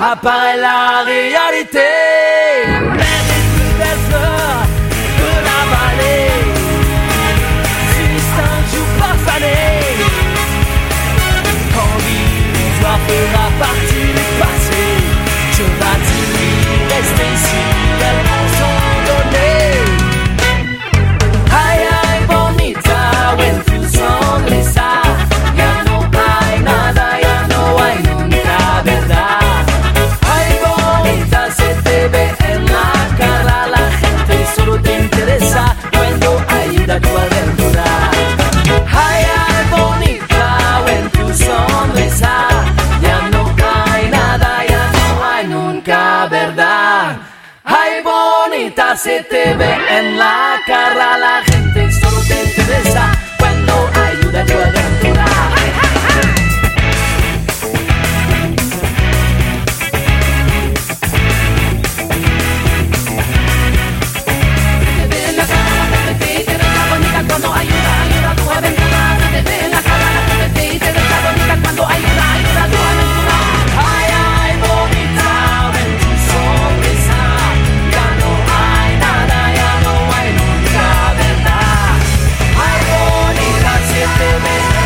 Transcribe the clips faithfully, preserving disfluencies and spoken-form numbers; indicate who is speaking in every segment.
Speaker 1: apparaît la réalité. Mais les plus belles fleurs de la vallée finissent un jour par faner. Quand l'illusoire fera partie du passé, je vais rester ici, elles vont s'en donner. Ay, ay, bonita, when tu sonrisa, ya no hay nada, ya no hay nunca verdad. Ay, bonita, se te ve en la cara, la gente solo te interesa cuando ayuda a tu aventura. Ay, ay, bonita, when tu sonrisa, ya no hay nada, ya no hay nunca verdad. Ay, bonita, se te ve en la cara, la gente solo te interesa cuando ayuda a tu aventura. Se te ve en la cara, la gente te interesa bonita cuando ayuda, ayuda a tu aventura. Se te ve en la cara, la gente te interesa bonita cuando ayuda, ayuda a tu aventura. Ay, ay, bonita, ven tu sonrisa, ya no hay nada, ya no hay nunca verdad. Ay, bonita, se te ve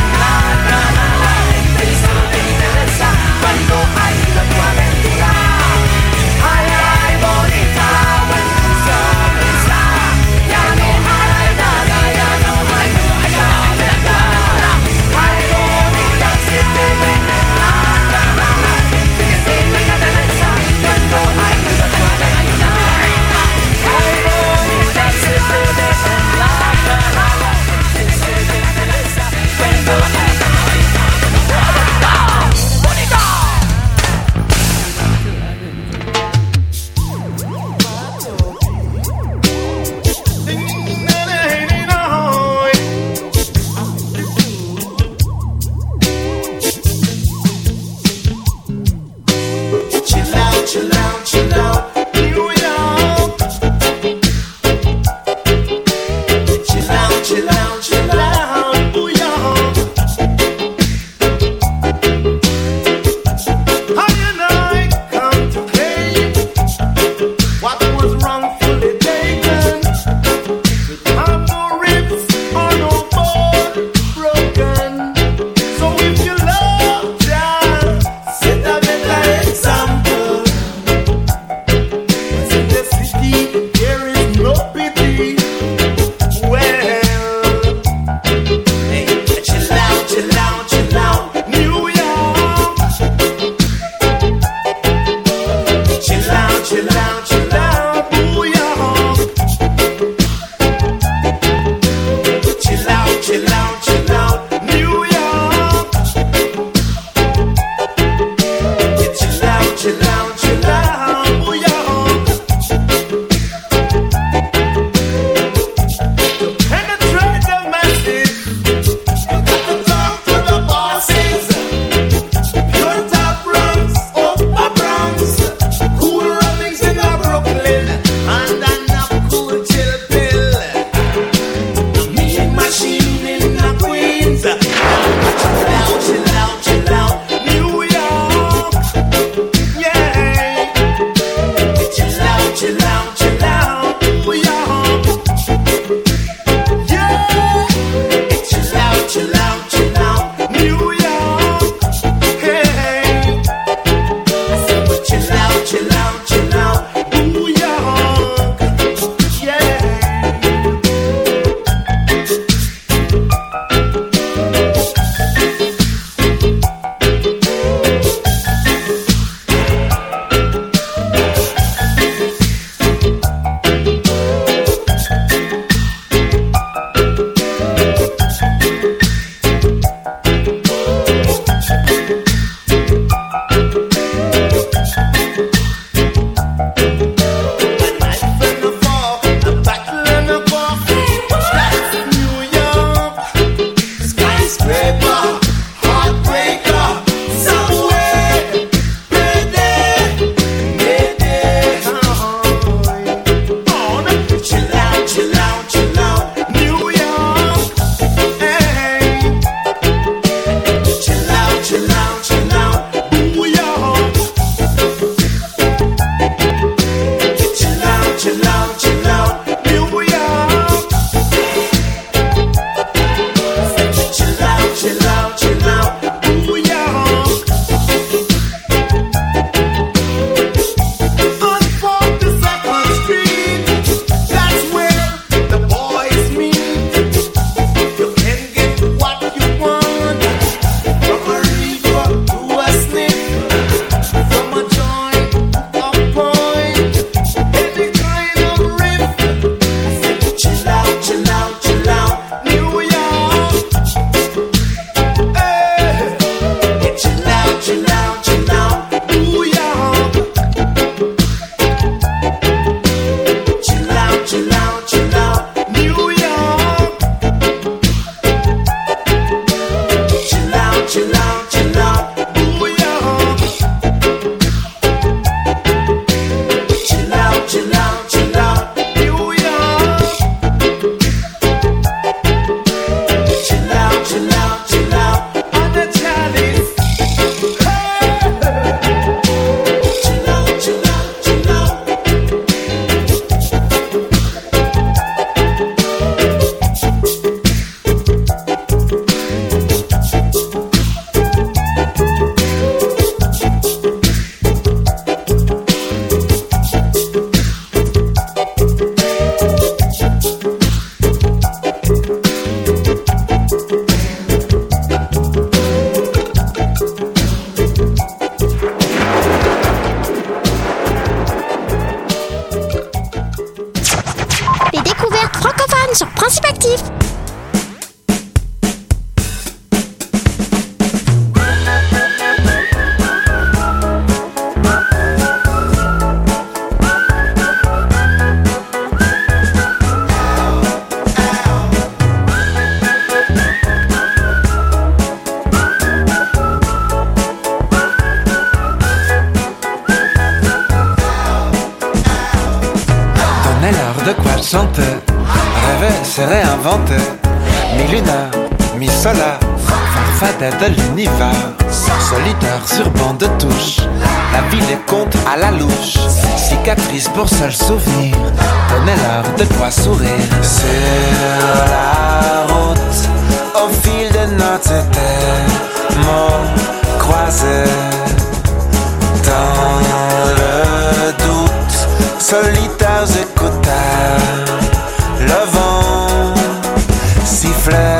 Speaker 2: de quoi chanter. Rêver, c'est réinventer. Mi-luna, mi-sola, farfadet de l'univers. Solitaire sur banc de touche, la vie les compte à la louche. Cicatrice pour seul souvenir, donnez-leur de quoi sourire. Sur la route, au fil de notre terre, mots croisés. Dans le doute, solitaires écouteurs, le vent sifflait.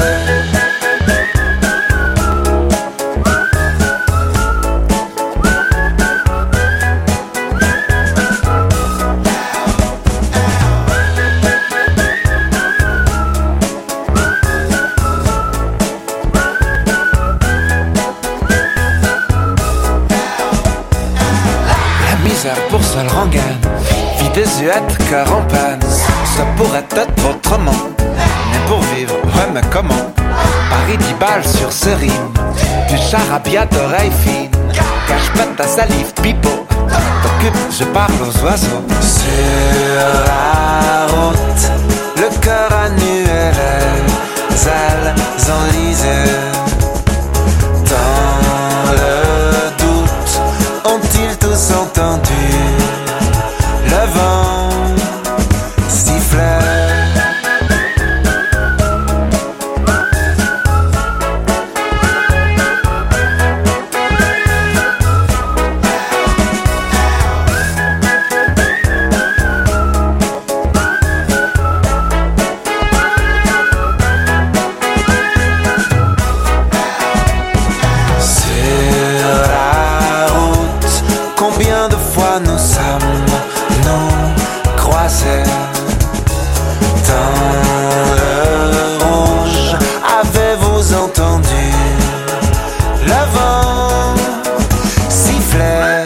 Speaker 2: Pour seul rengaine, vie désuète, cœur en panne. Ça pourrait être autrement, mais pour vivre, ouais mais comment? Paris dix balles sur ce rime, du charabia d'oreilles fines. Cache pas ta salive, pipeau, t'occupe, je parle aux oiseaux. Sur la route, le cœur à nu et les ailes enlisées. Dans le doute, ont-ils tous entendu le vent siffler? Nous sommes nous croisés dans le rouge. Avez-vous entendu le vent siffler?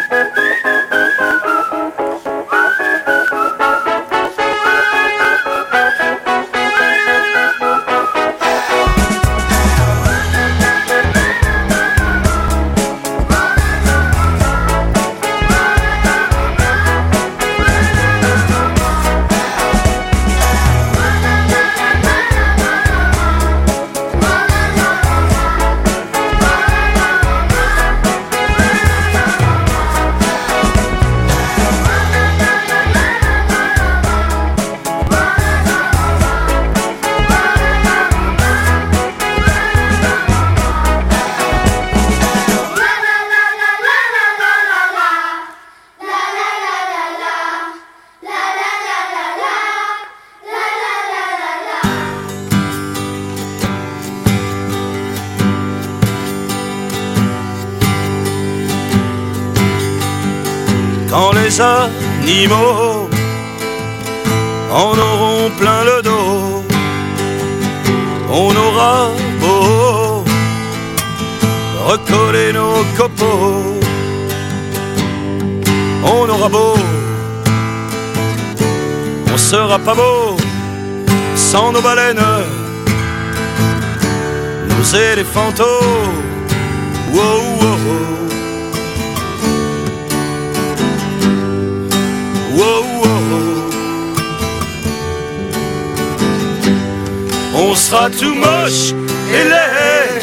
Speaker 3: Quand les animaux en auront plein le dos, on aura beau recoller nos copeaux, on aura beau, on sera pas beau sans nos baleines, nos éléphantaux. Wow, wow, wow, wow. On sera tout moche et laid,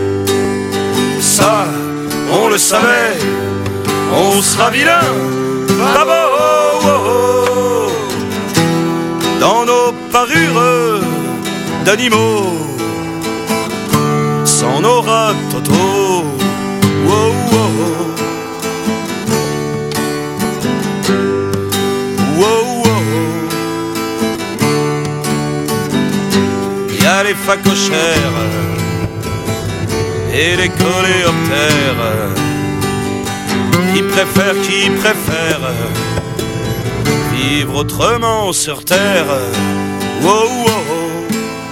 Speaker 3: ça on le savait. On sera vilain, pas beau, dans nos parures d'animaux, sans nos rats totaux. Wow, wow. Wow, wow. Y a les phacochères et les coléoptères qui préfèrent, qui préfèrent vivre autrement sur terre. Wow, wow.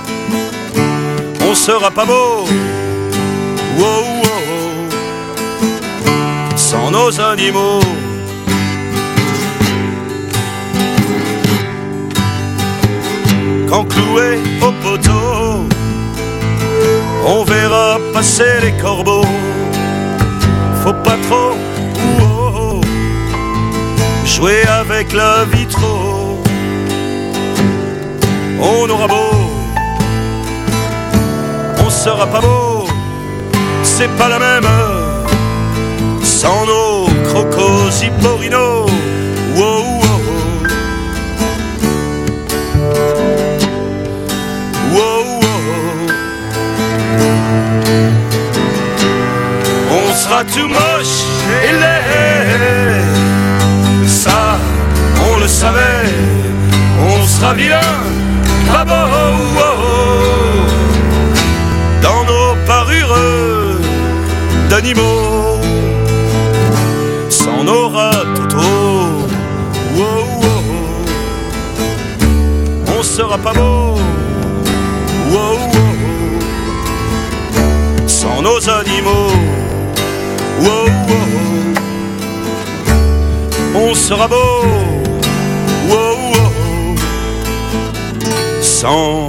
Speaker 3: On sera pas beau. Wow, wow. Sans nos animaux. Quand cloué au poteau, on verra passer les corbeaux. Faut pas trop oh, oh, jouer avec la vie trop. on aura beau, on sera pas beau, c'est pas la même sans nos crocos hipporinos. Wow, wow, wow, wow. On sera tout moche et laid, ça on le savait. On sera vilain, pas beau, wow, dans nos parures d'animaux, sans nos rats totaux. Wow, wow. On sera pas beau, wow, wow, sans nos animaux. Wow, wow. On sera beau, wow, wow, sans.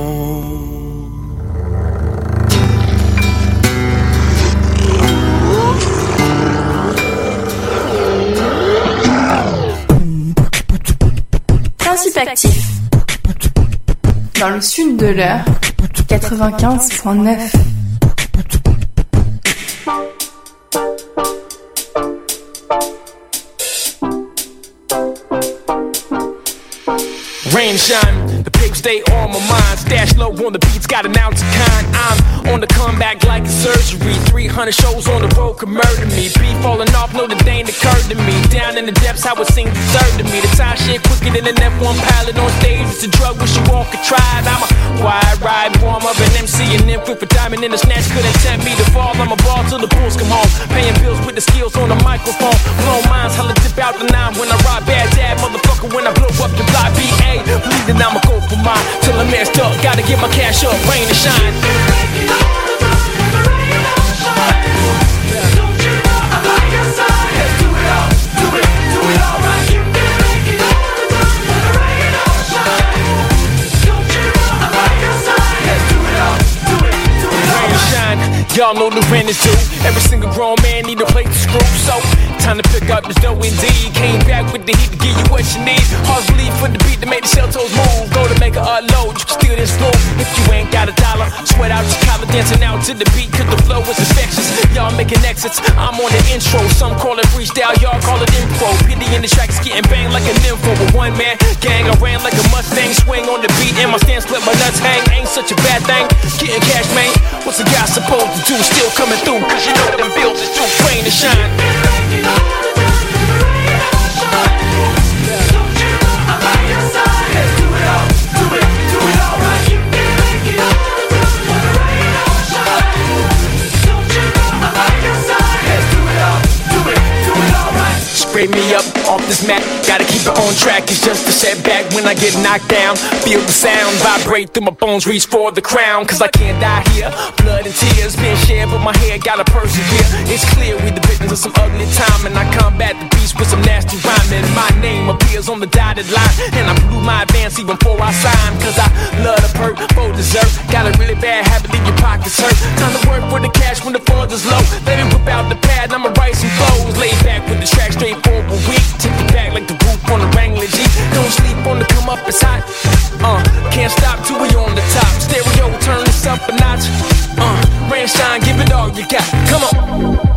Speaker 4: Principe actif. Dans le sud de l'heure, quatre-vingt-quinze virgule neuf.
Speaker 5: Rain shine, the paper stay on my mind. Stash low on the beats, got an ounce of kind. I'm on the comeback like a surgery. three hundred shows on the road could murder me. Beat falling off, no, the day ain't occurred to me. Down in the depths, I would sing the third to me. The time shit quicker than an F one pilot on stage. It's a drug, wish you all could try it. I'm a wide ride, warm up an M C and then flip a diamond in the snatch. Couldn't tempt me to fall, I'm a ball till the bulls come home. Paying bills with the skills on the microphone. Blow minds, holla dip out the nine when I ride bad dad, motherfucker, when I blow up the block. B A, believe that I'ma go for mine till I'm messed up. Gotta get my cash up, rain and shine. Y'all know the rent is due. Every single grown man need a plate to screw. So, time to pick up this dough indeed. Came back with the heat to give you what you need. Hard bleed for the beat to make the shell toes move. Go to make a unload, you can steal this flow. If you ain't got a dollar, sweat out your collar, dancing out to the beat, cause the flow is infectious. Y'all making exits, I'm on the intro. Some call it freestyle, y'all call it info. Pity in the tracks getting banged like a nympho. With one man gang, I ran like a Mustang. Swing on the beat and my stance let my nuts hang. Ain't such a bad thing, getting cash, man. What's a guy supposed to do? Still coming through, cause you know them bills is too rain to shine. Spray me up off this mat, gotta keep it on track. It's just a setback when I get knocked down. Feel the sound vibrate through my bones, reach for the crown. Cause I can't die here, blood and tears being shared, but my head gotta persevere. It's clear we the victims of some ugly time, and I combat the beast with some nasty rhyming. My name appears on the dotted line, and I blew my advance even before I signed. Cause I love the perk for dessert, got a really bad habit, leave your pockets hurt. Time to work for the cash when the funds is low. Let me whip out the pad, I'ma write some flows. Lay back with the track straight forward week. Take it back like the roof on the Wrangler Jeep. Don't sleep on the come up, it's hot. Uh, can't stop till we on the top. Stereo, turn this up a notch. Uh, rain, shine, give it all you got. Come on.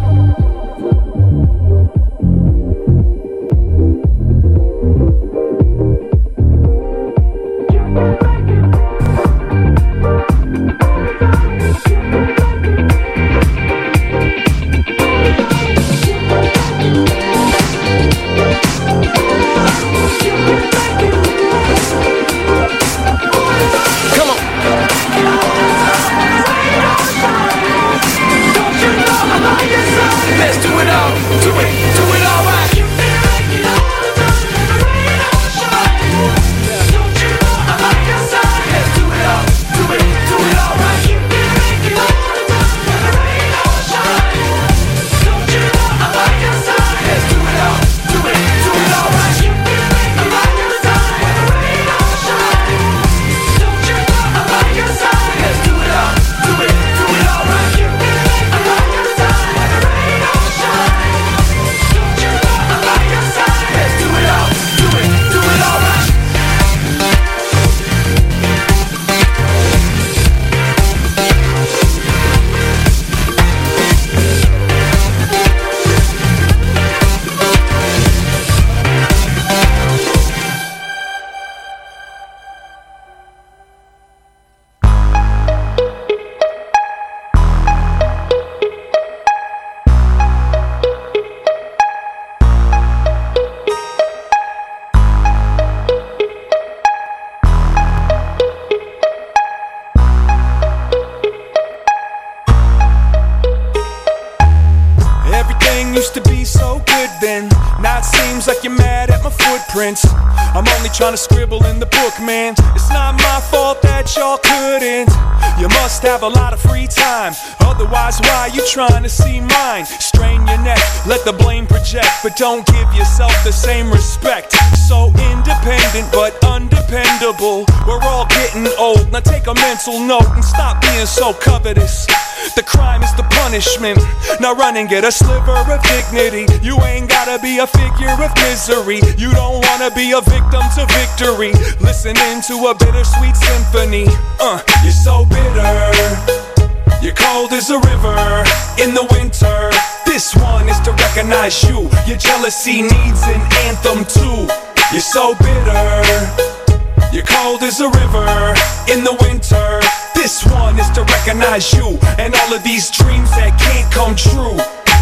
Speaker 6: man. Now it seems like you're mad at my footprints. I'm only trying to scribble in the book, man. It's not my fault that y'all couldn't. You must have a lot of free time, otherwise why you trying to see mine? Strain your neck, let the blame project, but don't give yourself the same respect. So independent but undependable. We're all getting old, now take a mental note and stop being so covetous. The crime is the punishment. Now run and get a sliver of dignity. You ain't gotta be a figure of misery. You don't wanna be a victim to victory. Listening to a bittersweet symphony. Uh, you're so bitter. You're cold as a river in the winter. This one is to recognize you. Your jealousy needs an anthem too. You're so bitter. You're cold as a river in the winter. This one is to recognize you and all of these dreams that can't come true.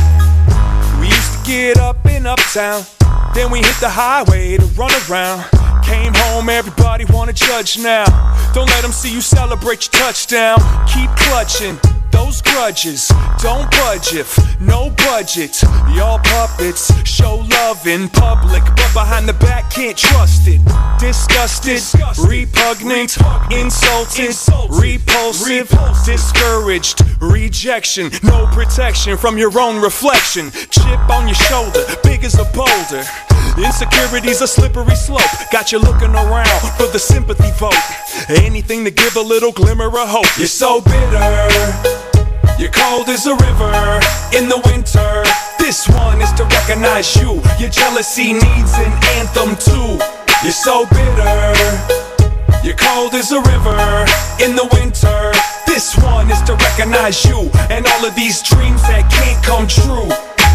Speaker 6: We used to get up in Uptown, then we hit the highway to run around. Came home, everybody wanna judge now. Don't let them see you celebrate your touchdown. Keep clutching those grudges, don't budge if no budget. Y'all puppets show love in public, but behind the back can't trust it. Disgusted, repugnant, insulted, repulsive, discouraged, rejection, no protection from your own reflection. Chip on your shoulder, big as a boulder. Insecurity's a slippery slope, got you looking around for the sympathy vote. Anything to give a little glimmer of hope. You're so bitter, you're cold as a river in the winter. This one is to recognize you. Your jealousy needs an anthem too. You're so bitter, you're cold as a river in the winter. This one is to recognize you and all of these dreams that can't come true.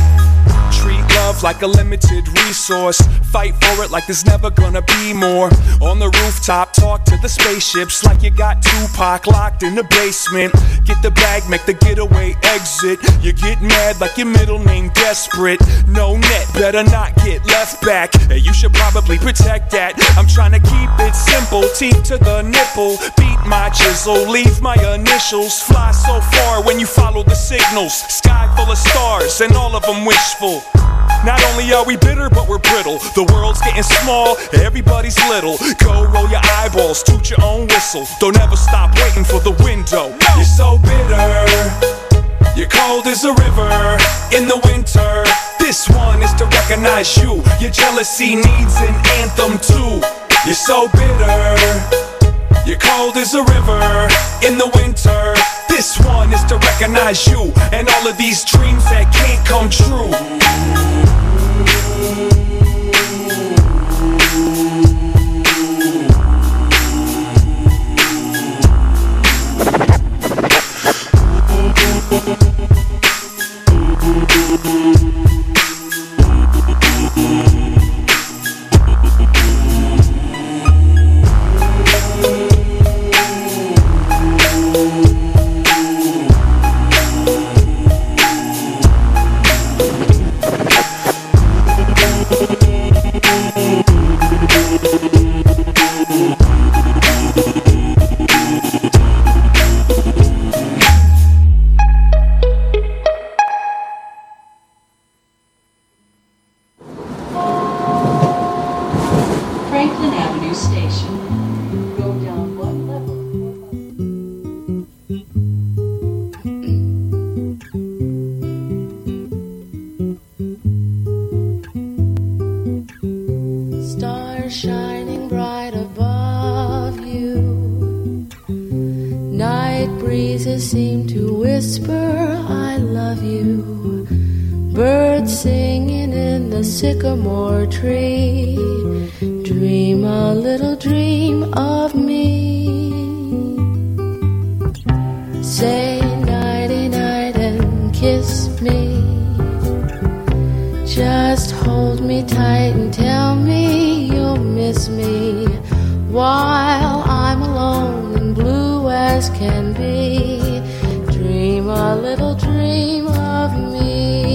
Speaker 6: Treat love like a limited resource. Fight for it like there's never gonna be more. On the rooftop, talk to the spaceships like you got Tupac locked in the basement. Get the bag, make the getaway exit. You get mad like your middle name desperate. No net, better not get left back. Hey, you should probably protect that. I'm trying to keep it simple, teeth to the nipple. Beat my chisel, leave my initials. Fly so far when you follow the signals. Sky full of stars and all of them wishful. Not only are we bitter, but we're brittle. The world's getting small, everybody's little. Go roll your eyeballs, toot your own whistle. Don't ever stop waiting for the window. You're so bitter, you're cold as a river in the winter. This one is to recognize you. Your jealousy needs an anthem too. You're so bitter, you're cold as a river in the winter. This one is to recognize you and all of these dreams that can't come true.
Speaker 7: Sycamore tree, dream a little dream of me. Say nighty night and kiss me. Just hold me tight and tell me you'll miss me while I'm alone and blue as can be. Dream a little dream of me.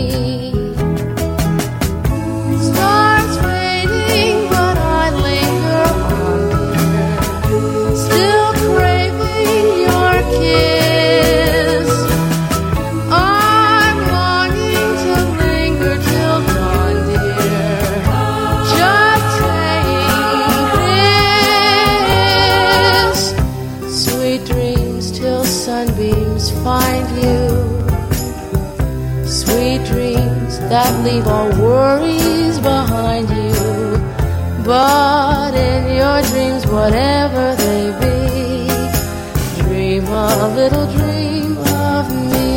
Speaker 7: Stars fading, but I linger on here, still craving your kiss. I'm longing to linger till dawn, dear. leave all worries behind you. But in your dreams, whatever they be, dream a little dream of me.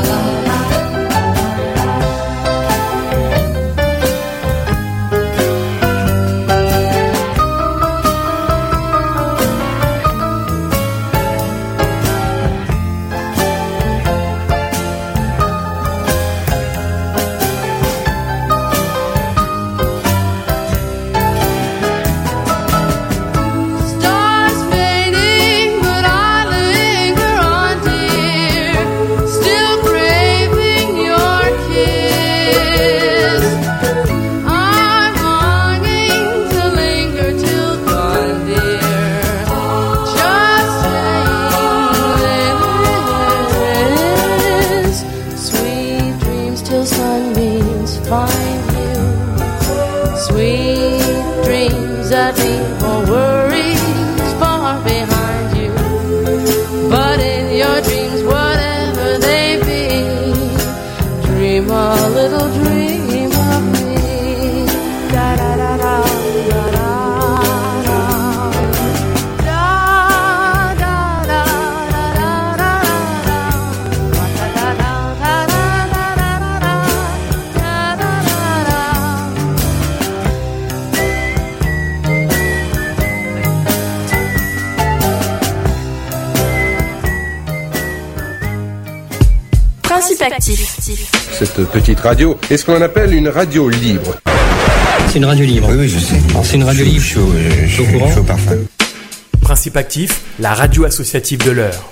Speaker 8: Cette petite radio est ce qu'on appelle une radio libre.
Speaker 9: C'est une radio libre.
Speaker 10: Oui, oui, je sais.
Speaker 9: C'est une radio libre.
Speaker 10: Chaud, euh, chaud, chaud parfum.
Speaker 11: Principe actif, la radio associative de l'heure.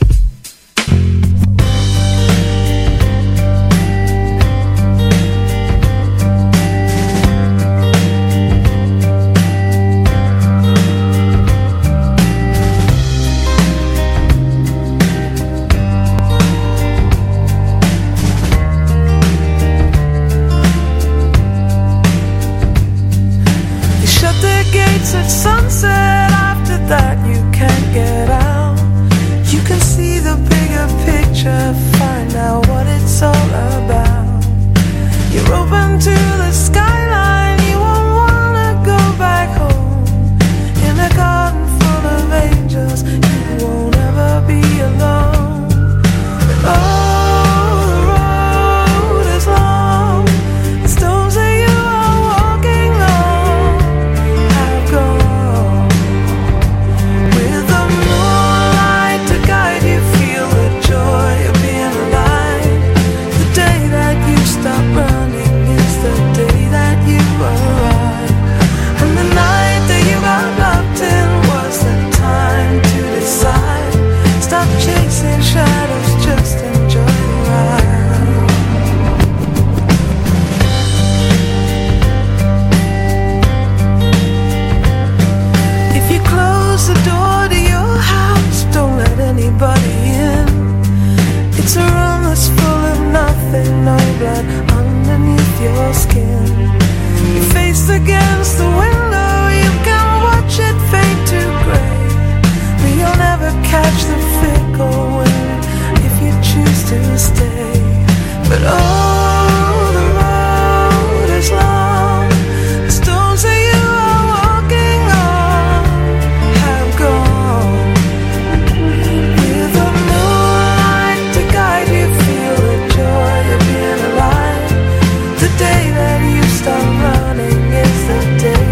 Speaker 12: The day that you stop running is the day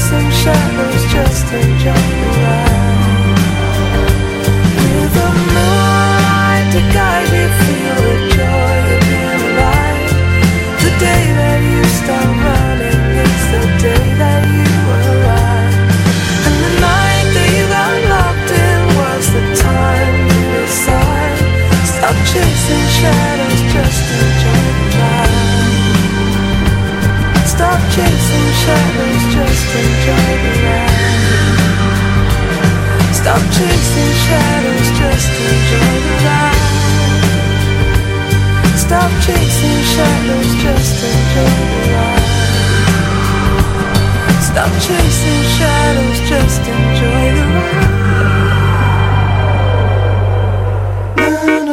Speaker 1: chasing shadows, just enjoy the ride. With a moonlight to guide you, feel the joy of being alive. The day that you start running is the day that you arrive. And the night that you got locked in was the time to decide. Stop chasing shadows, just enjoy the ride. Stop chasing shadows, just enjoy the ride. Stop chasing shadows, just enjoy the ride. Stop chasing shadows, just enjoy the ride. Stop chasing shadows, just enjoy the ride.